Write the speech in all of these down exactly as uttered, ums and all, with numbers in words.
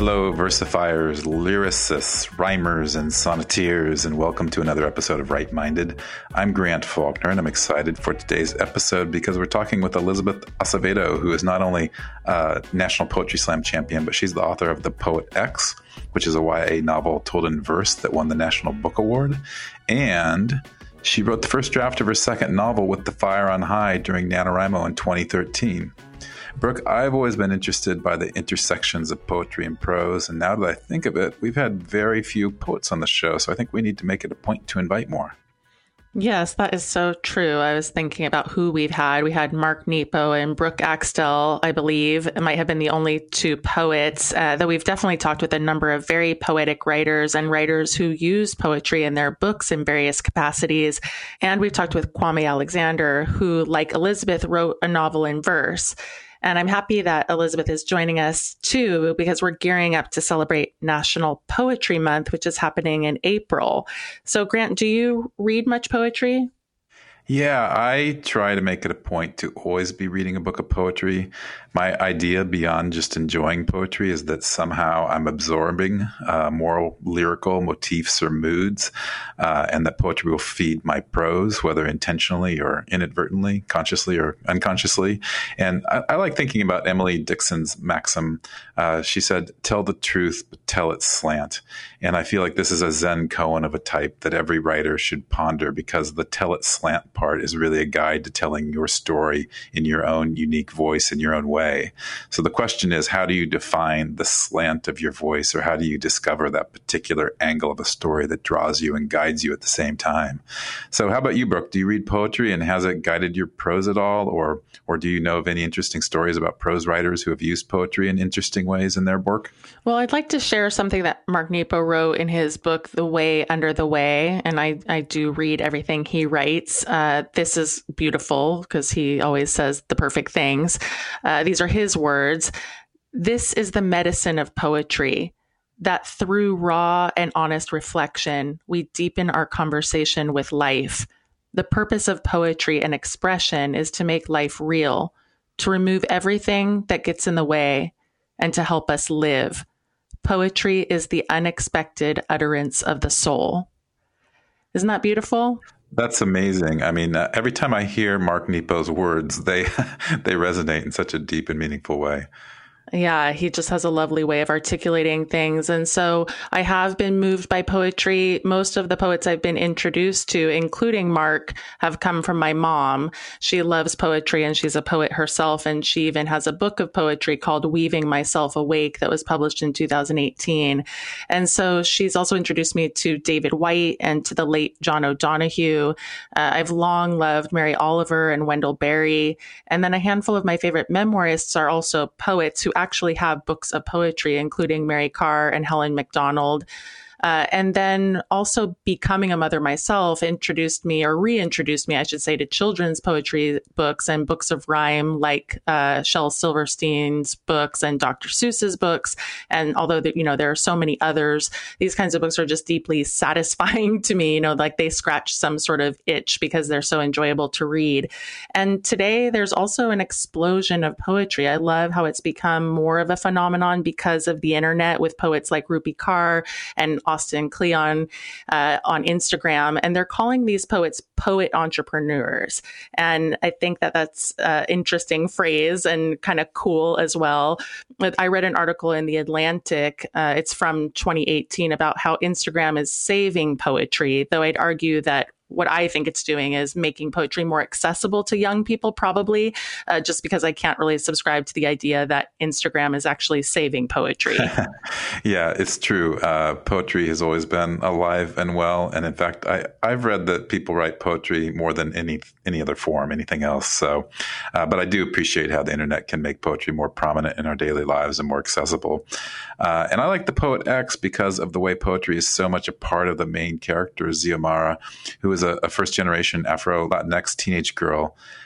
Hello, versifiers, lyricists, rhymers, and sonneteers, and welcome to another episode of Right Minded. I'm Grant Faulkner, and I'm excited for today's episode because we're talking with Elizabeth Acevedo, who is not only a National Poetry Slam champion, but she's the author of The Poet X, which is a Y A novel told in verse that won the National Book Award. And she wrote the first draft of her second novel, With the Fire on High, during NaNoWriMo in twenty thirteen. Brooke, I've always been interested by the intersections of poetry and prose, and now that I think of it, we've had very few poets on the show, so I think we need to make it a point to invite more. Yes, that is so true. I was thinking about who we've had. We had Mark Nepo and Brooke Axtell, I believe. It might have been the only two poets, uh, though we've definitely talked with a number of very poetic writers and writers who use poetry in their books in various capacities. And we've talked with Kwame Alexander, who, like Elizabeth, wrote a novel in verse. And I'm happy that Elizabeth is joining us too, because we're gearing up to celebrate National Poetry Month, which is happening in April. So, Grant, do you read much poetry? Yeah, I try to make it a point to always be reading a book of poetry. My idea beyond just enjoying poetry is that somehow I'm absorbing uh, moral, lyrical motifs or moods, uh, and that poetry will feed my prose, whether intentionally or inadvertently, consciously or unconsciously. And I, I like thinking about Emily Dixon's maxim. Uh, she said, "Tell the truth, but tell it slant." And I feel like this is a Zen koan of a type that every writer should ponder, because the tell it slant part is really a guide to telling your story in your own unique voice, in your own way. So the question is, how do you define the slant of your voice, or how do you discover that particular angle of a story that draws you and guides you at the same time? So how about you, Brooke? Do you read poetry, and has it guided your prose at all? Or, or do you know of any interesting stories about prose writers who have used poetry in interesting ways in their work? Well, I'd like to share something that Mark Nepo wrote in his book, The Way Under the Way. And I, I do read everything he writes. Uh, this is beautiful because he always says the perfect things. Uh, these are his words. "This is the medicine of poetry, that through raw and honest reflection, we deepen our conversation with life. The purpose of poetry and expression is to make life real, to remove everything that gets in the way, and to help us live. Poetry is the unexpected utterance of the soul." Isn't that beautiful? That's amazing. I mean, uh, every time I hear Mark Nepo's words, they they resonate in such a deep and meaningful way. Yeah, he just has a lovely way of articulating things. And so I have been moved by poetry. Most of the poets I've been introduced to, including Mark, have come from my mom. She loves poetry and she's a poet herself. And she even has a book of poetry called Weaving Myself Awake that was published in two thousand eighteen. And so she's also introduced me to David Whyte and to the late John O'Donohue. Uh, I've long loved Mary Oliver and Wendell Berry. And then a handful of my favorite memoirists are also poets who actually have books of poetry, including Mary Karr and Helen MacDonald. Uh, and then also becoming a mother myself introduced me, or reintroduced me, I should say, to children's poetry books and books of rhyme, like uh, Shel Silverstein's books and Doctor Seuss's books. And although, the, you know, there are so many others, these kinds of books are just deeply satisfying to me. You know, like they scratch some sort of itch because they're so enjoyable to read. And today there's also an explosion of poetry. I love how it's become more of a phenomenon because of the internet, with poets like Rupi Kaur and Austin Kleon uh, on Instagram, and they're calling these poets poet entrepreneurs. And I think that that's an interesting phrase and kind of cool as well. I read an article in The Atlantic, uh, it's from twenty eighteen, about how Instagram is saving poetry, though I'd argue that what I think it's doing is making poetry more accessible to young people, probably, uh, just because I can't really subscribe to the idea that Instagram is actually saving poetry. Yeah, it's true. Uh, poetry has always been alive and well. And in fact, I, I've read that people write poetry more than any any other form, anything else. So, uh, but I do appreciate how the internet can make poetry more prominent in our daily lives and more accessible. Uh, and I like The Poet X because of the way poetry is so much a part of the main character, Xiomara, who is a, a first-generation Afro-Latinx teenage girl.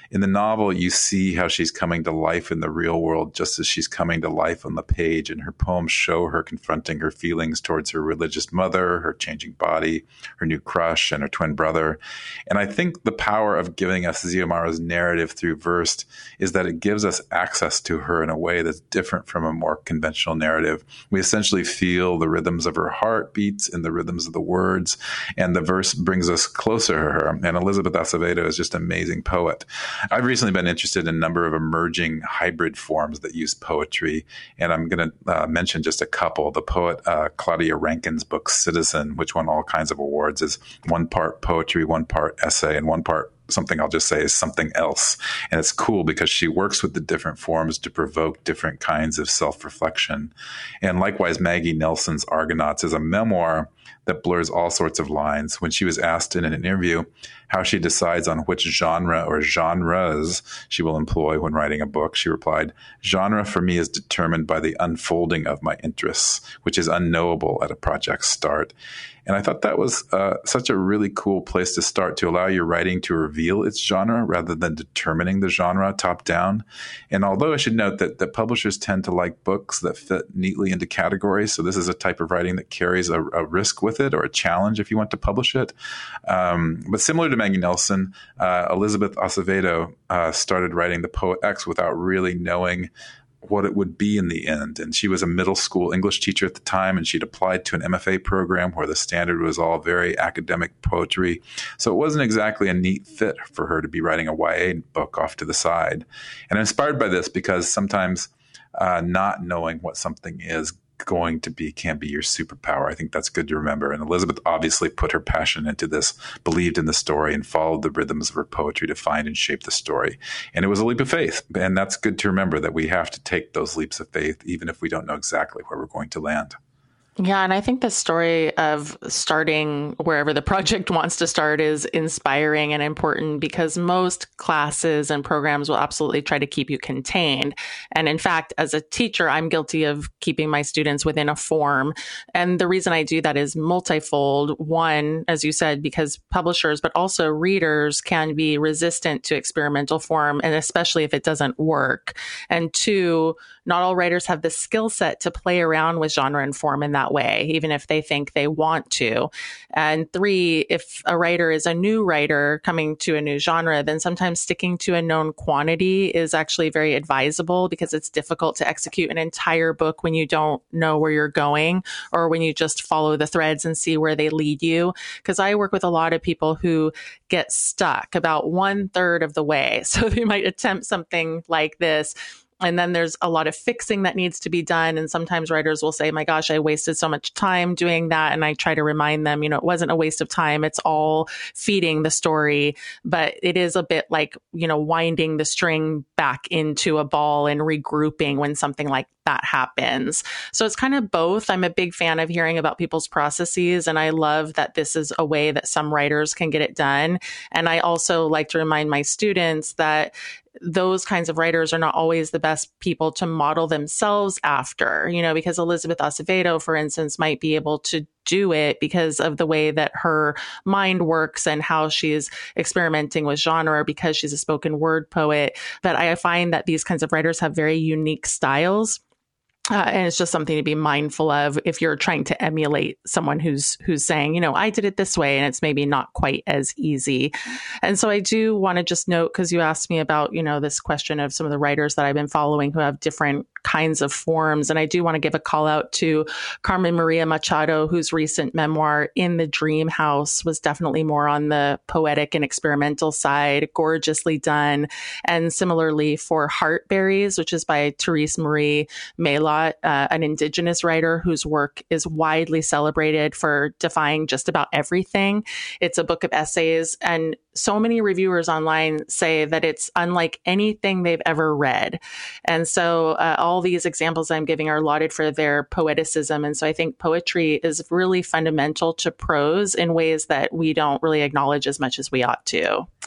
In the novel, you see how she's coming to life in the real world, just as she's coming to life on the page. And her poems show her confronting her feelings towards her religious mother, her changing body, her new crush, and her twin brother. And I think the power of giving us Xiomara's narrative through verse is that it gives us access to her in a way that's different from a more conventional narrative. We essentially feel the rhythms of her heartbeats and the rhythms of the words, and the verse brings us closer to her. And Elizabeth Acevedo is just an amazing poet. I've recently been interested in a number of emerging hybrid forms that use poetry, and I'm going to uh, mention just a couple. The poet uh, Claudia Rankine's book Citizen, which won all kinds of awards, is one part poetry, one part essay, and one part something I'll just say is something else. And it's cool because she works with the different forms to provoke different kinds of self-reflection. And likewise, Maggie Nelson's Argonauts is a memoir that blurs all sorts of lines. When she was asked in an interview how she decides on which genre or genres she will employ when writing a book, she replied, "Genre for me is determined by the unfolding of my interests, which is unknowable at a project's start." And I thought that was uh, such a really cool place to start, to allow your writing to reveal its genre rather than determining the genre top down. And although I should note that, that publishers tend to like books that fit neatly into categories, so this is a type of writing that carries a, a risk with it, or a challenge if you want to publish it. Um, but similar to Maggie Nelson, uh, Elizabeth Acevedo uh, started writing The Poet X without really knowing what it would be in the end. And she was a middle school English teacher at the time, and she'd applied to an M F A program where the standard was all very academic poetry. So it wasn't exactly a neat fit for her to be writing a Y A book off to the side. And I'm inspired by this because sometimes uh, not knowing what something is going to be can be your superpower. I think that's good to remember. And Elizabeth obviously put her passion into this, believed in the story, and followed the rhythms of her poetry to find and shape the story. And it was a leap of faith. And that's good to remember, that we have to take those leaps of faith, even if we don't know exactly where we're going to land. Yeah, and I think the story of starting wherever the project wants to start is inspiring and important, because most classes and programs will absolutely try to keep you contained. And in fact, as a teacher, I'm guilty of keeping my students within a form. And the reason I do that is multifold. One, as you said, because publishers, but also readers can be resistant to experimental form, and especially if it doesn't work. And two, not all writers have the skill set to play around with genre and form in that way, even if they think they want to. And three, if a writer is a new writer coming to a new genre, then sometimes sticking to a known quantity is actually very advisable, because it's difficult to execute an entire book when you don't know where you're going, or when you just follow the threads and see where they lead you. Because I work with a lot of people who get stuck about one third of the way. So they might attempt something like this, and then there's a lot of fixing that needs to be done. And sometimes writers will say, my gosh, I wasted so much time doing that. And I try to remind them, you know, it wasn't a waste of time. It's all feeding the story. But it is a bit like, you know, winding the string back into a ball and regrouping when something like that happens. So it's kind of both. I'm a big fan of hearing about people's processes, and I love that this is a way that some writers can get it done. And I also like to remind my students that those kinds of writers are not always the best people to model themselves after, you know, because Elizabeth Acevedo, for instance, might be able to do it because of the way that her mind works and how she's experimenting with genre, because she's a spoken word poet. But I find that these kinds of writers have very unique styles. Uh, and it's just something to be mindful of if you're trying to emulate someone who's who's saying, you know, I did it this way, and it's maybe not quite as easy. And so I do want to just note, because you asked me about, you know, this question of some of the writers that I've been following who have different kinds of forms. And I do want to give a call out to Carmen Maria Machado, whose recent memoir, In the Dream House, was definitely more on the poetic and experimental side, gorgeously done. And similarly for Heartberries, which is by Therese Marie Maillat, uh, an Indigenous writer whose work is widely celebrated for defying just about everything. It's a book of essays, and so many reviewers online say that it's unlike anything they've ever read. And so uh, all these examples I'm giving are lauded for their poeticism. And so I think poetry is really fundamental to prose in ways that we don't really acknowledge as much as we ought to.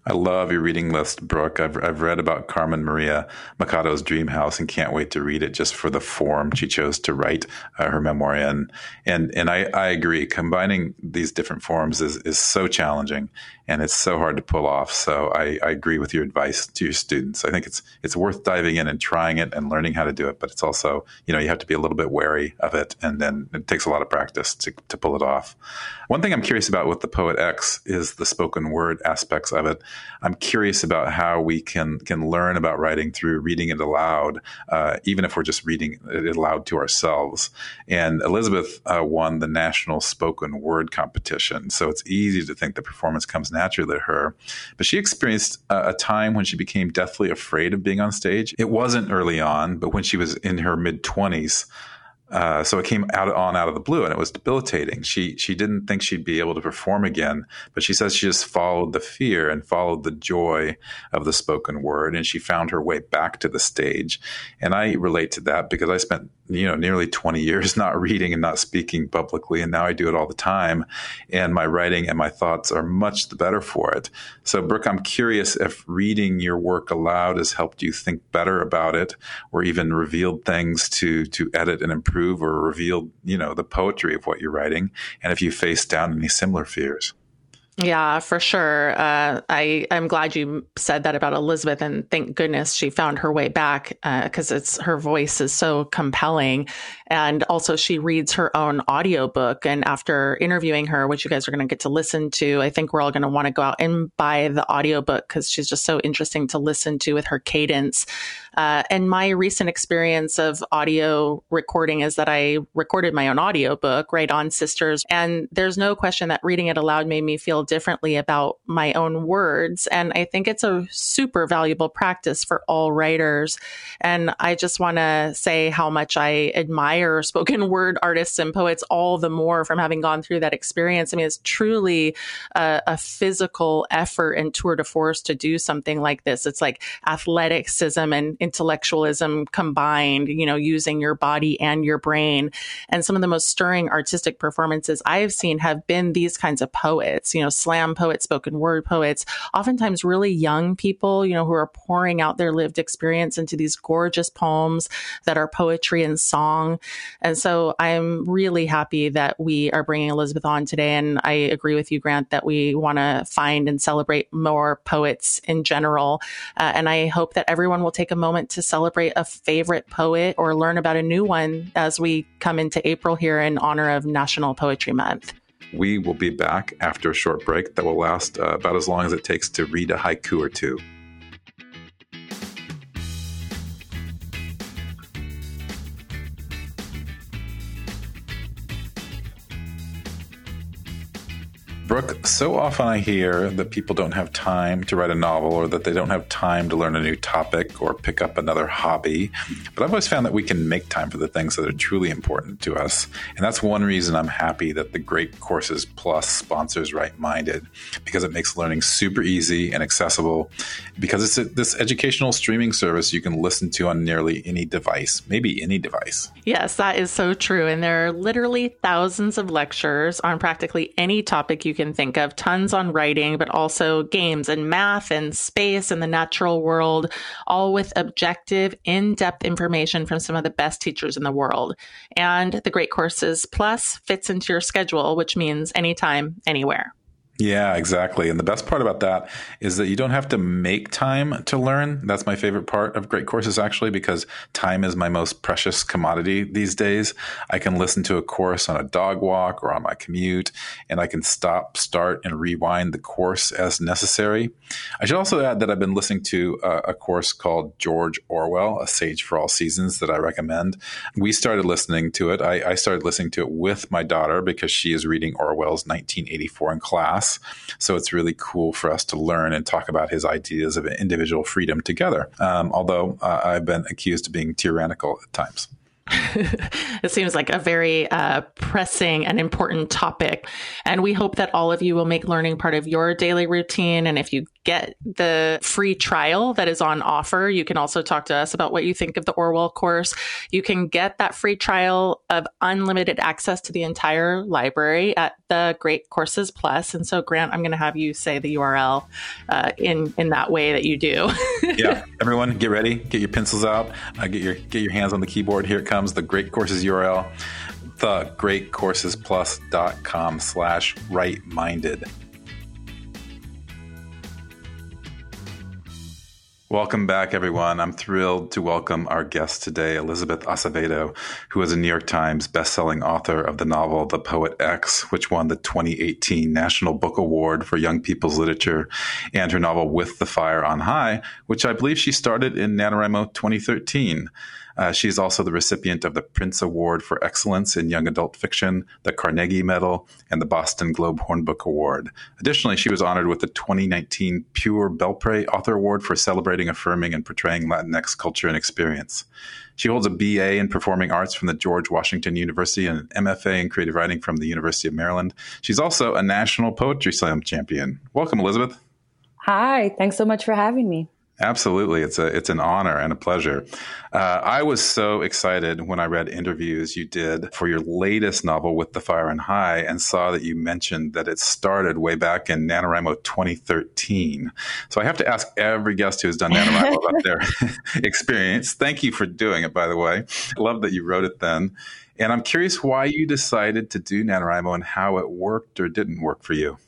I love your reading list, Brooke. I've I've read about Carmen Maria Machado's Dream House and can't wait to read it just for the form she chose to write uh, her memoir in. And and I, I agree. Combining these different forms is, is so challenging and it's so hard to pull off. So I, I agree with your advice to your students. I think it's it's worth diving in and trying it and learning how to do it. But it's also, you know, you have to be a little bit wary of it. And then it takes a lot of practice to, to pull it off. One thing I'm curious about with the Poet X is the spoken word aspects of it. I'm curious about how we can can learn about writing through reading it aloud, uh, even if we're just reading it aloud to ourselves. And Elizabeth uh, won the National Spoken Word Competition, so it's easy to think the performance comes naturally to her. But she experienced a, a time when she became deathly afraid of being on stage. It wasn't early on, but when she was in her mid-twenties, Uh, so it came out on out of the blue, and it was debilitating. She she didn't think she'd be able to perform again, but she says she just followed the fear and followed the joy of the spoken word, and she found her way back to the stage. And I relate to that because I spent you know nearly twenty years not reading and not speaking publicly, and now I do it all the time. And my writing and my thoughts are much the better for it. So, Brooke, I'm curious if reading your work aloud has helped you think better about it, or even revealed things to to edit and improve. Or revealed, you know, the poetry of what you're writing, and if you face down any similar fears. Yeah, for sure. Uh, I, I'm glad you said that about Elizabeth, and thank goodness she found her way back because uh, it's her voice is so compelling. And also she reads her own audiobook. And after interviewing her, which you guys are going to get to listen to, I think we're all going to want to go out and buy the audiobook because she's just so interesting to listen to with her cadence. Uh, and my recent experience of audio recording is that I recorded my own audiobook, Right On Sisters. And there's no question that reading it aloud made me feel differently about my own words. And I think it's a super valuable practice for all writers. And I just want to say how much I admire spoken word artists and poets all the more from having gone through that experience. I mean, it's truly a, a physical effort and tour de force to do something like this. It's like athleticism and intellectualism combined, you know, using your body and your brain. And some of the most stirring artistic performances I've seen have been these kinds of poets, you know, slam poets, spoken word poets, oftentimes really young people, you know, who are pouring out their lived experience into these gorgeous poems that are poetry and song. And so I'm really happy that we are bringing Elizabeth on today. And I agree with you, Grant, that we want to find and celebrate more poets in general. Uh, and I hope that everyone will take a moment to celebrate a favorite poet or learn about a new one as we come into April here in honor of National Poetry Month. We will be back after a short break that will last uh, about as long as it takes to read a haiku or two. Brooke, so often I hear that people don't have time to write a novel or that they don't have time to learn a new topic or pick up another hobby. But I've always found that we can make time for the things that are truly important to us. And that's one reason I'm happy that the Great Courses Plus sponsors Right Minded, because it makes learning super easy and accessible, because it's a, this educational streaming service you can listen to on nearly any device, maybe any device. Yes, that is so true. And there are literally thousands of lectures on practically any topic you can think of, tons on writing, but also games and math and space and the natural world, all with objective, in-depth information from some of the best teachers in the world. And the Great Courses Plus fits into your schedule, which means anytime, anywhere. Yeah, exactly. And the best part about that is that you don't have to make time to learn. That's my favorite part of Great Courses, actually, because time is my most precious commodity these days. I can listen to a course on a dog walk or on my commute, and I can stop, start, and rewind the course as necessary. I should also add that I've been listening to a, a course called George Orwell, A Sage for All Seasons, that I recommend. We started listening to it. I, I started listening to it with my daughter because she is reading Orwell's nineteen eighty-four in class. So it's really cool for us to learn and talk about his ideas of individual freedom together. Um, although uh, I've been accused of being tyrannical at times. It seems like a very uh, pressing and important topic. And we hope that all of you will make learning part of your daily routine. And if you get the free trial that is on offer, you can also talk to us about what you think of the Orwell course. You can get that free trial of unlimited access to the entire library at the Great Courses Plus. And so, Grant, I'm going to have you say the U R L uh, in in that way that you do. Yeah, everyone, get ready, get your pencils out, uh, get your get your hands on the keyboard. Here it comes, the Great Courses U R L, the great courses plus dot com slash right minded. Welcome back, everyone. I'm thrilled to welcome our guest today, Elizabeth Acevedo, who is a New York Times bestselling author of the novel The Poet X, which won the twenty eighteen National Book Award for Young People's Literature, and her novel With the Fire on High, which I believe she started in NaNoWriMo twenty thirteen. Uh, she's also the recipient of the Printz Award for Excellence in Young Adult Fiction, the Carnegie Medal, and the Boston Globe Hornbook Award. Additionally, she was honored with the twenty nineteen Pure Belpré Author Award for celebrating, affirming, and portraying Latinx culture and experience. She holds a B A in Performing Arts from the George Washington University and an M F A in Creative Writing from the University of Maryland. She's also a National Poetry Slam champion. Welcome, Elizabeth. Hi, thanks so much for having me. Absolutely. It's a it's an honor and a pleasure. Uh, I was so excited when I read interviews you did for your latest novel, With the Fire on High, and saw that you mentioned that it started way back in NaNoWriMo twenty thirteen. So I have to ask every guest who has done NaNoWriMo about their experience. Thank you for doing it, by the way. I love that you wrote it then. And I'm curious why you decided to do NaNoWriMo and how it worked or didn't work for you.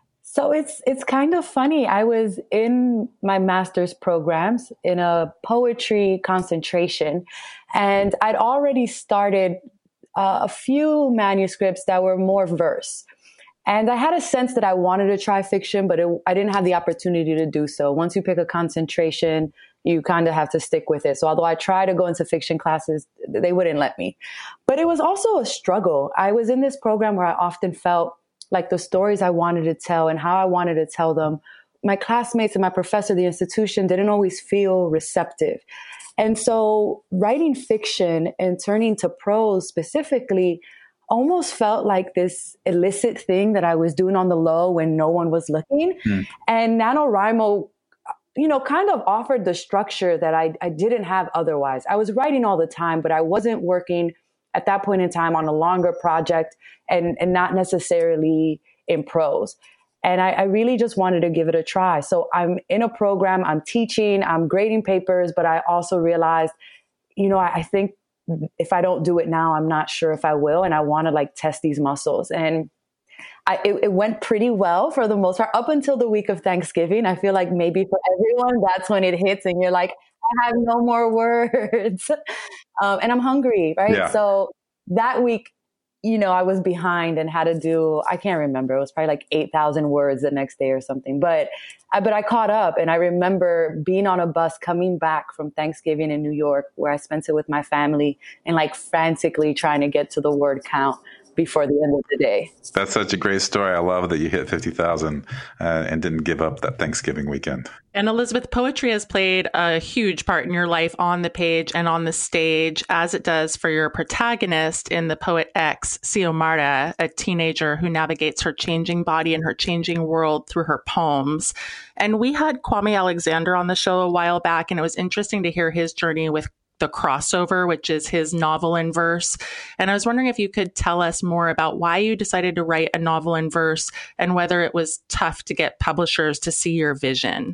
So it's it's kind of funny. I was in my master's programs in a poetry concentration, and I'd already started uh, a few manuscripts that were more verse. And I had a sense that I wanted to try fiction, but it, I didn't have the opportunity to do so. Once you pick a concentration, you kind of have to stick with it. So although I tried to go into fiction classes, they wouldn't let me. But it was also a struggle. I was in this program where I often felt like the stories I wanted to tell and how I wanted to tell them, my classmates and my professor, the institution, didn't always feel receptive. And so writing fiction and turning to prose specifically almost felt like this illicit thing that I was doing on the low when no one was looking. Mm. And NaNoWriMo, you know, kind of offered the structure that I, I didn't have otherwise. I was writing all the time, but I wasn't working at that point in time on a longer project and, and not necessarily in prose. And I, I really just wanted to give it a try. So I'm in a program, I'm teaching, I'm grading papers, but I also realized, you know, I, I think if I don't do it now, I'm not sure if I will. And I want to like test these muscles. And I, it, it went pretty well for the most part up until the week of Thanksgiving. I feel like maybe for everyone, that's when it hits and you're like, I have no more words. um, and I'm hungry, right? Yeah. So that week, you know, I was behind and had to do, I can't remember. It was probably like eight thousand words the next day or something. But I, but I caught up, and I remember being on a bus coming back from Thanksgiving in New York, where I spent it with my family, and like frantically trying to get to the word count before the end of the day. That's such a great story. I love that you hit fifty thousand uh, and didn't give up that Thanksgiving weekend. And Elizabeth, poetry has played a huge part in your life on the page and on the stage, as it does for your protagonist in The Poet X, Xiomara, a teenager who navigates her changing body and her changing world through her poems. And we had Kwame Alexander on the show a while back, and it was interesting to hear his journey with The Crossover, which is his novel in verse. And I was wondering if you could tell us more about why you decided to write a novel in verse and whether it was tough to get publishers to see your vision.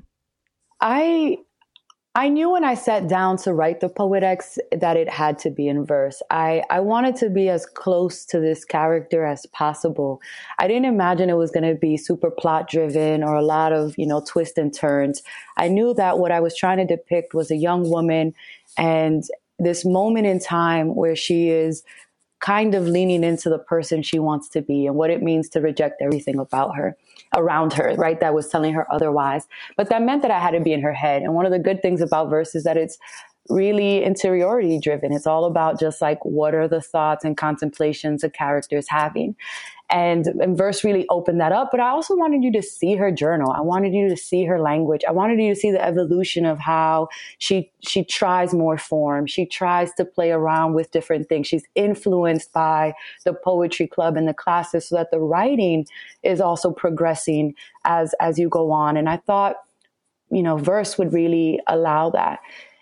I I knew when I sat down to write The Poet X that it had to be in verse. I, I wanted to be as close to this character as possible. I didn't imagine it was going to be super plot driven or a lot of, you know, twists and turns. I knew that what I was trying to depict was a young woman and this moment in time where she is kind of leaning into the person she wants to be and what it means to reject everything about her, around her, right? That was telling her otherwise. But that meant that I had to be in her head. And one of the good things about verse is that it's really interiority driven. It's all about just like, what are the thoughts and contemplations the character's having? And, and verse really opened that up. But I also wanted you to see her journal. I wanted you to see her language. I wanted you to see the evolution of how she she tries more form. She tries to play around with different things. She's influenced by the poetry club and the classes, so that the writing is also progressing as as you go on. And I thought, you know, verse would really allow that.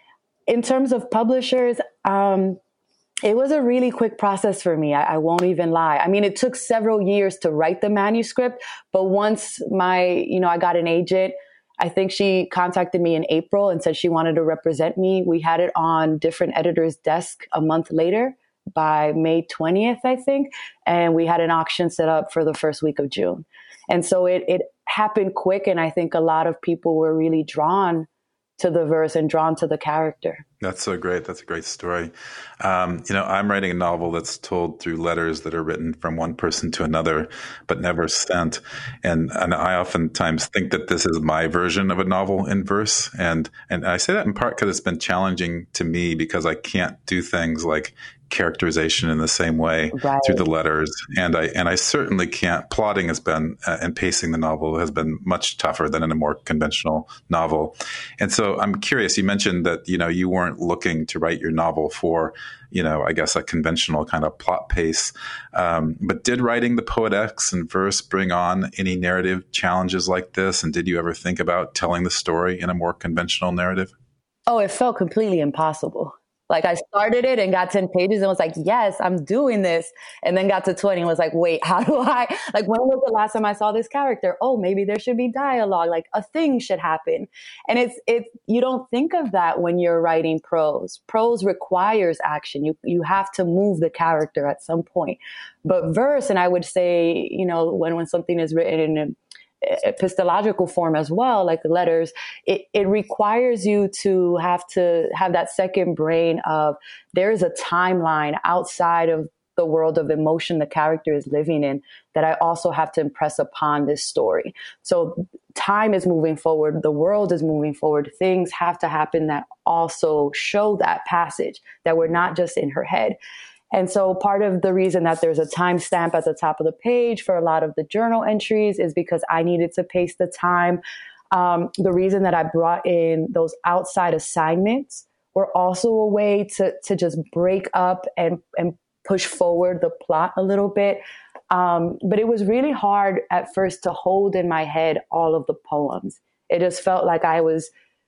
In terms of publishers, um, it was a really quick process for me. I, I won't even lie. I mean, it took several years to write the manuscript, but once my, you know, I got an agent, I think she contacted me in April and said she wanted to represent me. We had it on different editors' desk a month later by May twentieth, I think. And we had an auction set up for the first week of June. And so it, it happened quick. And I think a lot of people were really drawn to the verse and drawn to the character. That's so great. That's a great story. Um, you know, I'm writing a novel that's told through letters that are written from one person to another, but never sent. And and I oftentimes think that this is my version of a novel in verse. And and I say that in part because it's been challenging to me because I can't do things like characterization in the same way right. through the letters. And I and I certainly can't. Plotting has been uh, and pacing the novel has been much tougher than in a more conventional novel. And so I'm curious. You mentioned that you know you weren't looking to write your novel for you know I guess a conventional kind of plot pace. Um, but did writing the Poet-X and verse bring on any narrative challenges like this? And did you ever think about telling the story in a more conventional narrative? Oh, it felt completely impossible. Like I started it and got ten pages and was like, yes, I'm doing this. And then got to twenty and was like, wait, how do I, like, when was the last time I saw this character? Oh, maybe there should be dialogue, like a thing should happen. And it's, it's, you don't think of that when you're writing prose. Prose requires action. You, you have to move the character at some point. But verse, and I would say, you know, when, when something is written in a epistological form as well, like the letters, it, it requires you to have to have that second brain of there is a timeline outside of the world of emotion the character is living in that I also have to impress upon this story. So time is moving forward. The world is moving forward. Things have to happen that also show that passage, that we're not just in her head. And so part of the reason that there's a timestamp at the top of the page for a lot of the journal entries is because I needed to pace the time. Um, the reason that I brought in those outside assignments were also a way to, to just break up and, and push forward the plot a little bit. Um, but it was really hard at first to hold in my head all of the poems. It just felt like I was,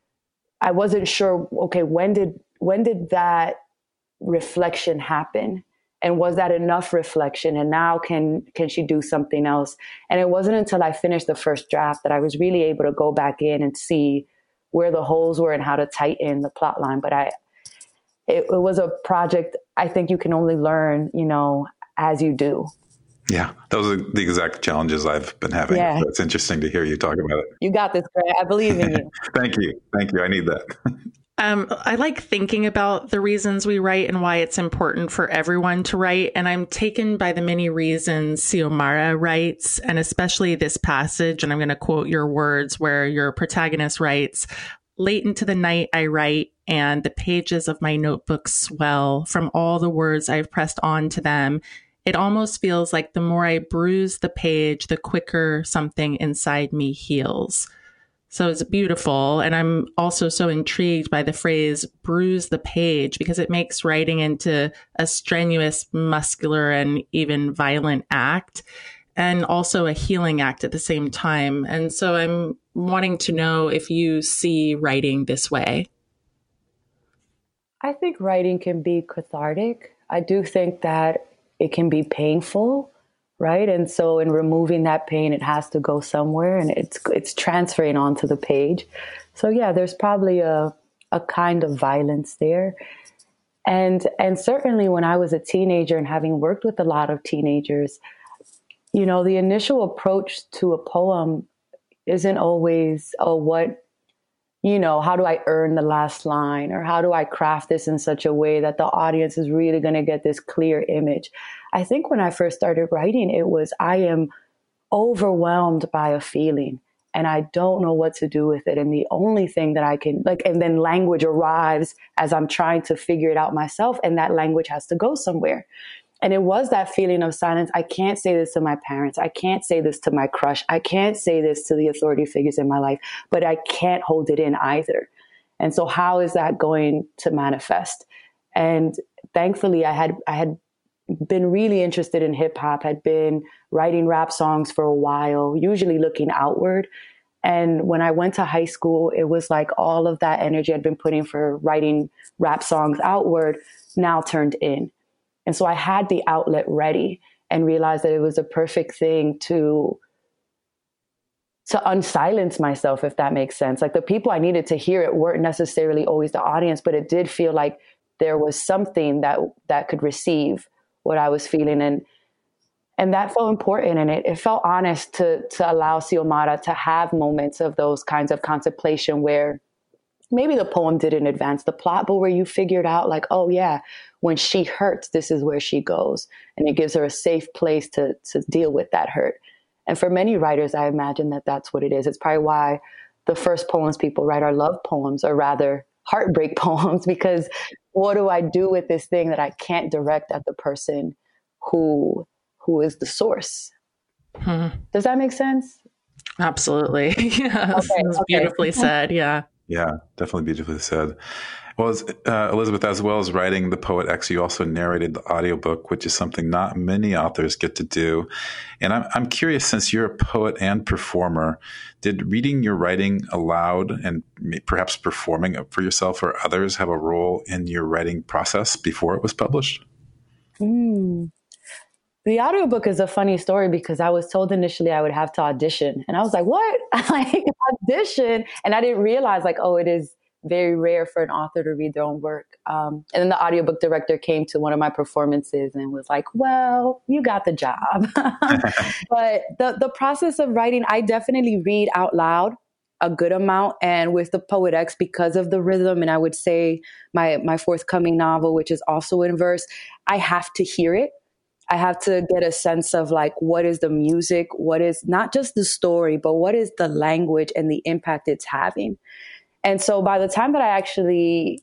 I wasn't sure, okay, when did, when did that reflection happen, and was that enough reflection, and now can can she do something else? And it wasn't until I finished the first draft that I was really able to go back in and see where the holes were and how to tighten the plot line. But I it, it was a project I think you can only learn, you know, as you do. Yeah, those are the exact challenges I've been having. Yeah. So it's interesting to hear you talk about it. You got this, Greg. I believe in you. Thank you. Thank you. I need that. Um, I like thinking about the reasons we write and why it's important for everyone to write. And I'm taken by the many reasons Xiomara writes, and especially this passage. And I'm going to quote your words where your protagonist writes, "Late into the night I write, and the pages of my notebook swell from all the words I've pressed on to them. It almost feels like the more I bruise the page, the quicker something inside me heals." So it's beautiful. And I'm also so intrigued by the phrase bruise the page, because it makes writing into a strenuous, muscular, and even violent act, and also a healing act at the same time. And so I'm wanting to know if you see writing this way. I think writing can be cathartic. I do think that it can be painful. Right. And so in removing that pain, it has to go somewhere, and it's it's transferring onto the page. So, yeah, there's probably a, a kind of violence there. And and certainly when I was a teenager and having worked with a lot of teenagers, you know, the initial approach to a poem isn't always, oh, what, you know, how do I earn the last line, or how do I craft this in such a way that the audience is really going to get this clear image? I think when I first started writing, it was, I am overwhelmed by a feeling, and I don't know what to do with it. And the only thing that I can like, and then language arrives as I'm trying to figure it out myself. And that language has to go somewhere. And it was that feeling of silence. I can't say this to my parents. I can't say this to my crush. I can't say this to the authority figures in my life, but I can't hold it in either. And so how is that going to manifest? And thankfully I had, I had been really interested in hip hop, had been writing rap songs for a while, usually looking outward. And when I went to high school, it was like all of that energy I'd been putting for writing rap songs outward now turned in. And so I had the outlet ready and realized that it was a perfect thing to, to unsilence myself, if that makes sense. Like the people I needed to hear it weren't necessarily always the audience, but it did feel like there was something that, that could receive what I was feeling. And, and that felt important. And it, it felt honest to, to allow Xiomara to have moments of those kinds of contemplation where maybe the poem didn't advance the plot, but where you figured out like, oh yeah, when she hurts, this is where she goes. And it gives her a safe place to, to deal with that hurt. And for many writers, I imagine that that's what it is. It's probably why the first poems people write are love poems, or rather heartbreak poems, because what do I do with this thing that I can't direct at the person who, who is the source? Hmm. Does that make sense? Absolutely. Yes. Okay, okay. Beautifully said. Yeah. Yeah, definitely beautifully said. Well, as, uh, Elizabeth, as well as writing The Poet X, you also narrated the audiobook, which is something not many authors get to do. And I'm, I'm curious, since you're a poet and performer, did reading your writing aloud and perhaps performing it for yourself or others have a role in your writing process before it was published? Mm. The audiobook is a funny story because I was told initially I would have to audition. And I was like, what? Like audition? And I didn't realize like, oh, it is very rare for an author to read their own work. Um, and then the audiobook director came to one of my performances and was like, well, you got the job. But the, the process of writing, I definitely read out loud a good amount. And with The Poet X, because of the rhythm, and I would say my, my forthcoming novel, which is also in verse, I have to hear it. I have to get a sense of like, what is the music? What is not just the story, but what is the language and the impact it's having? And so by the time that I actually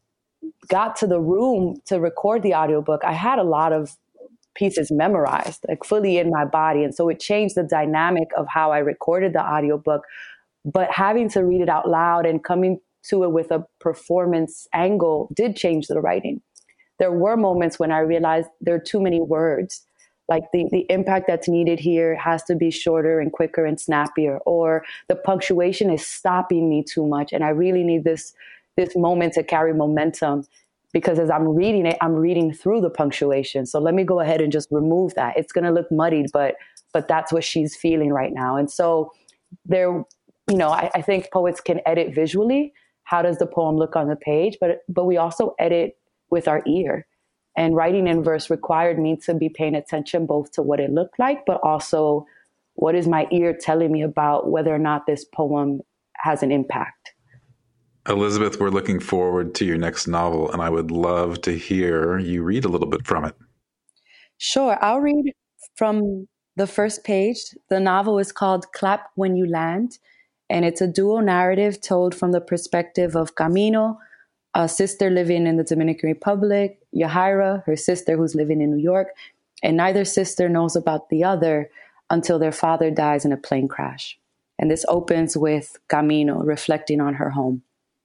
got to the room to record the audiobook, I had a lot of pieces memorized, like fully in my body. And so it changed the dynamic of how I recorded the audiobook. But having to read it out loud and coming to it with a performance angle did change the writing. There were moments when I realized there are too many words. Like the, the impact that's needed here has to be shorter and quicker and snappier, or the punctuation is stopping me too much. And I really need this, this moment to carry momentum, because as I'm reading it, I'm reading through the punctuation. So let me go ahead and just remove that. It's going to look muddied, but, but that's what she's feeling right now. And so there, you know, I, I think poets can edit visually. How does the poem look on the page? But, but we also edit with our ear. And writing in verse required me to be paying attention both to what it looked like, but also what is my ear telling me about whether or not this poem has an impact. Elizabeth, we're looking forward to your next novel, and I would love to hear you read a little bit from it. Sure. I'll read from the first page. The novel is called Clap When You Land, and it's a dual narrative told from the perspective of Camino, a sister living in the Dominican Republic, Yahaira, her sister who's living in New York, and neither sister knows about the other until their father dies in a plane crash. And this opens with Camino reflecting on her home.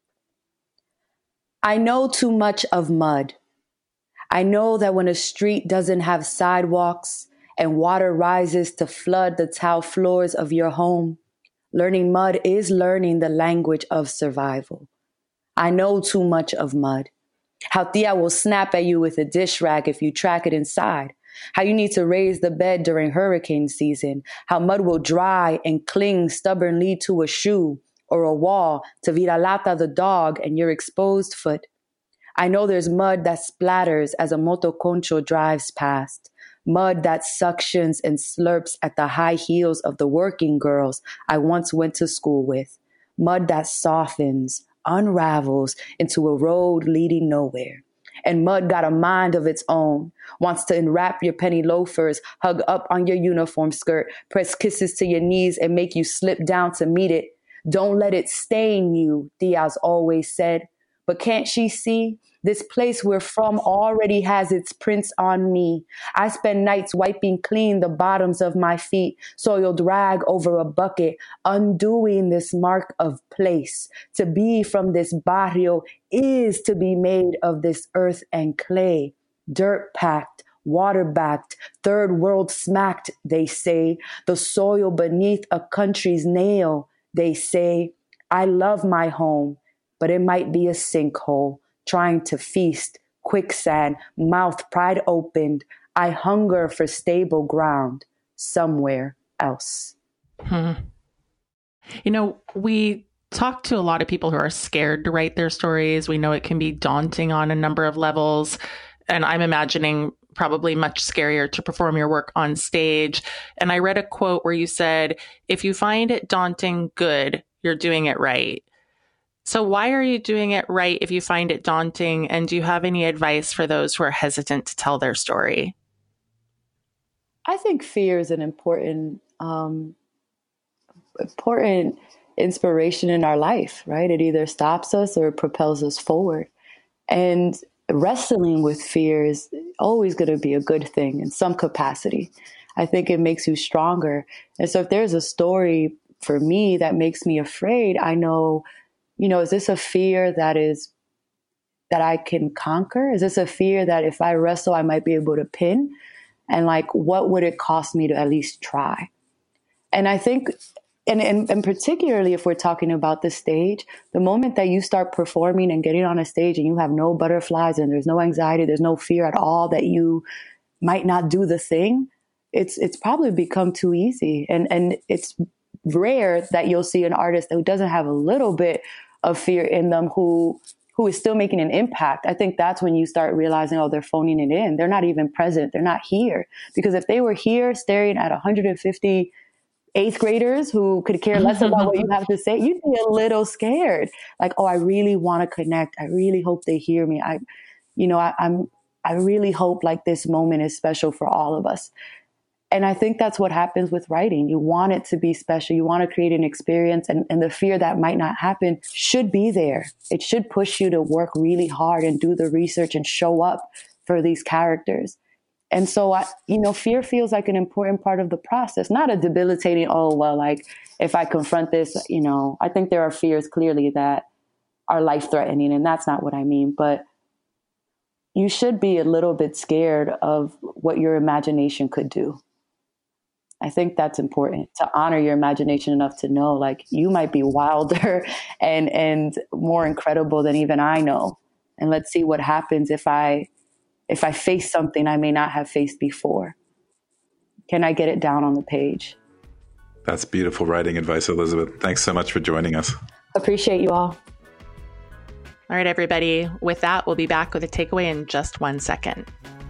I know too much of mud. I know that when a street doesn't have sidewalks and water rises to flood the tile floors of your home, learning mud is learning the language of survival. I know too much of mud. How Tia will snap at you with a dish rag if you track it inside. How you need to raise the bed during hurricane season. How mud will dry and cling stubbornly to a shoe or a wall to Viralata the dog and your exposed foot. I know there's mud that splatters as a motoconcho drives past. Mud that suctions and slurps at the high heels of the working girls I once went to school with. Mud that softens, unravels into a road leading nowhere. And mud got a mind of its own, wants to enwrap your penny loafers, hug up on your uniform skirt, press kisses to your knees and make you slip down to meet it. Don't let it stain you, Diaz always said. But can't she see? This place we're from already has its prints on me. I spend nights wiping clean the bottoms of my feet, soiled rag over a bucket, undoing this mark of place. To be from this barrio is to be made of this earth and clay, dirt packed, water backed, third world smacked, they say, the soil beneath a country's nail, they say. I love my home, but it might be a sinkhole, trying to feast, quicksand, mouth pried opened. I hunger for stable ground somewhere else. Hmm. You know, we talk to a lot of people who are scared to write their stories. We know it can be daunting on a number of levels. And I'm imagining probably much scarier to perform your work on stage. And I read a quote where you said, if you find it daunting, good, you're doing it right. So why are you doing it right if you find it daunting? And do you have any advice for those who are hesitant to tell their story? I think fear is an important, um, important inspiration in our life, right? It either stops us or propels us forward. And wrestling with fear is always going to be a good thing in some capacity. I think it makes you stronger. And so if there's a story for me that makes me afraid, I know, you know, is this a fear that is, that I can conquer? Is this a fear that if I wrestle, I might be able to pin? And like, what would it cost me to at least try? And I think, and, and, and particularly if we're talking about the stage, the moment that you start performing and getting on a stage and you have no butterflies and there's no anxiety, there's no fear at all that you might not do the thing, it's, it's probably become too easy. And, and it's rare that you'll see an artist who doesn't have a little bit of fear in them who who is still making an impact. I think that's when you start realizing, oh, they're phoning it in. They're not even present. They're not here. Because if they were here staring at one hundred fifty eighth graders who could care less about what you have to say, you'd be a little scared. Like, oh, I really want to connect. I really hope they hear me. I, you know, I, I'm, I really hope like this moment is special for all of us. And I think that's what happens with writing. You want it to be special. You want to create an experience, and, and the fear that might not happen should be there. It should push you to work really hard and do the research and show up for these characters. And so, I, you know, fear feels like an important part of the process, not a debilitating, oh, well, like if I confront this, you know, I think there are fears clearly that are life threatening, and that's not what I mean. But you should be a little bit scared of what your imagination could do. I think that's important, to honor your imagination enough to know, like, you might be wilder and, and more incredible than even I know. And let's see what happens if I, if I face something I may not have faced before. Can I get it down on the page? That's beautiful writing advice, Elizabeth. Thanks so much for joining us. Appreciate you all. All right, everybody. With that, we'll be back with a takeaway in just one second.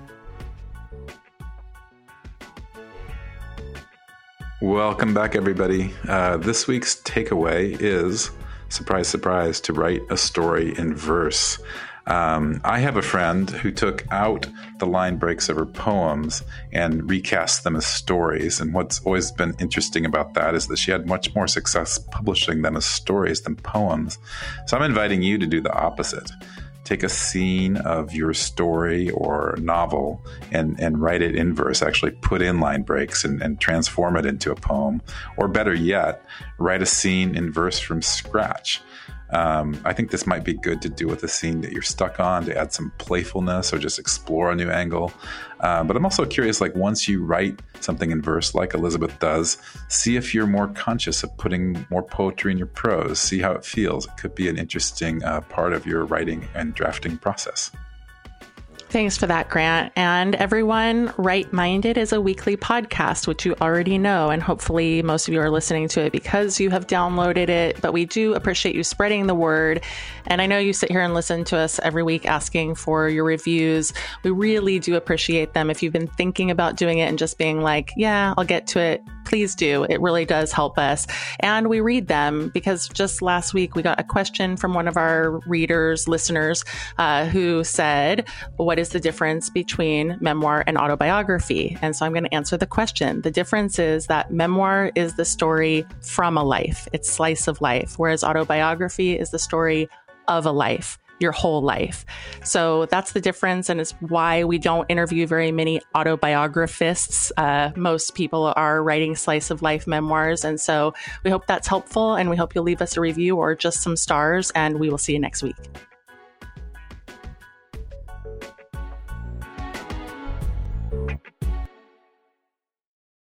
Welcome back, everybody. Uh, this week's takeaway is, surprise, surprise, to write a story in verse. Um, I have a friend who took out the line breaks of her poems and recast them as stories. And what's always been interesting about that is that she had much more success publishing them as stories than poems. So I'm inviting you to do the opposite. Take a scene of your story or novel and, and write it in verse, actually put in line breaks and, and transform it into a poem. Or better yet, write a scene in verse from scratch. Um, I think this might be good to do with a scene that you're stuck on, to add some playfulness or just explore a new angle. Uh, but I'm also curious, like, once you write something in verse like Elizabeth does, see if you're more conscious of putting more poetry in your prose. See how it feels. It could be an interesting uh, part of your writing and drafting process. Thanks for that, Grant. And everyone, Right Minded is a weekly podcast, which you already know, and hopefully most of you are listening to it because you have downloaded it, but we do appreciate you spreading the word. And I know you sit here and listen to us every week asking for your reviews. We really do appreciate them. If you've been thinking about doing it and just being like, yeah, I'll get to it, please do. It really does help us. And we read them because just last week we got a question from one of our readers, listeners, uh, who said, what is the difference between memoir and autobiography? And so I'm going to answer the question. The difference is that memoir is the story from a life. It's slice of life, whereas autobiography is the story of a life, your whole life. So that's the difference. And it's why we don't interview very many autobiographists. Uh, most people are writing slice of life memoirs. And so we hope that's helpful. And we hope you'll leave us a review or just some stars. And we will see you next week.